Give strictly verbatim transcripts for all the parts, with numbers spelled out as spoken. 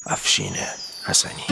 افشین حسنی.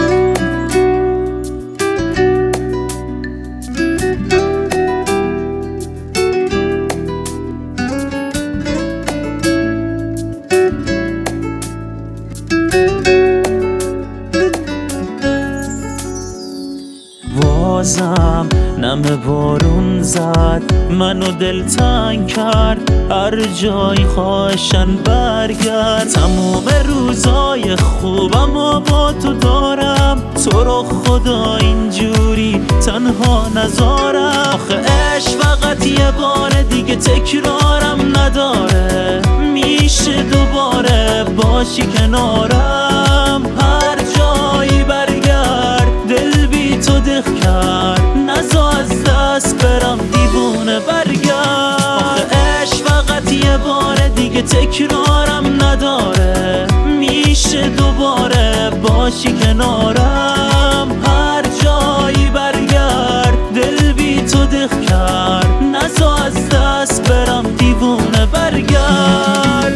بازم نم بارون زد، منو دلتنگ کرد، هر جایی خواهشن برگرد. تموم روزای خوبم و با تو دارم، تو رو خدا اینجوری تنها نذارم. آخه عشق فقط یه بار دیگه تکرارم نداره، میشه دوباره باشی کنارم. هر جایی برگرد دل بی تو دق کرد، نزا از دست برم دیوونه برگرد. آخه عشق فقط یه بار دیگه تکرارم نداره، میشه دوباره باشی کنارم. هر جایی برگرد دل بی تو دق کرد، نزا از دست برم دیوونه برگرد.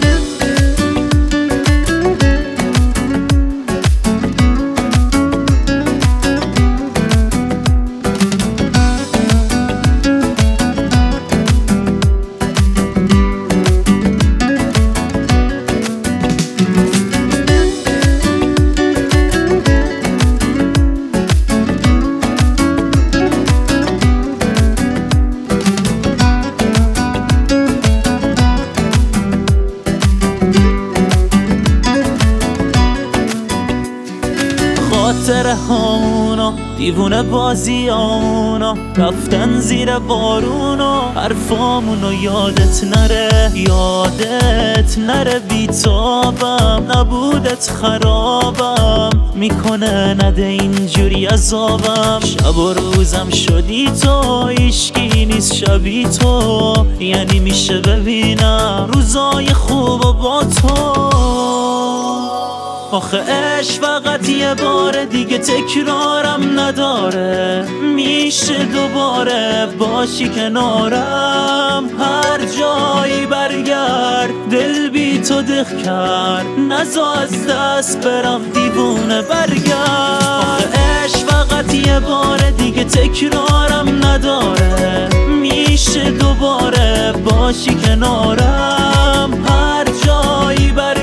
خاطره هامونا دیوونه بازی آمونا، رفتن زیر بارونا، حرفامونو یادت نره، یادت نره. بیتابم نبودت خرابم میکنه، نده اینجوری عذابم. شب و روزم شدی تو، هیچکی نیست شبی تو، یعنی میشه ببینم روزای خوب و با تو. آخه عشق فقط یه بار دیگه تکرارم نداره، میشه دوباره باشی کنارم. هر جایی برگرد دل بی تو دق کرد، نزا از دست برم دیوونه برگرد. آخه عشق فقط یه بار دیگه تکرارم نداره، میشه دوباره باشی کنارم. هر جایی برگرد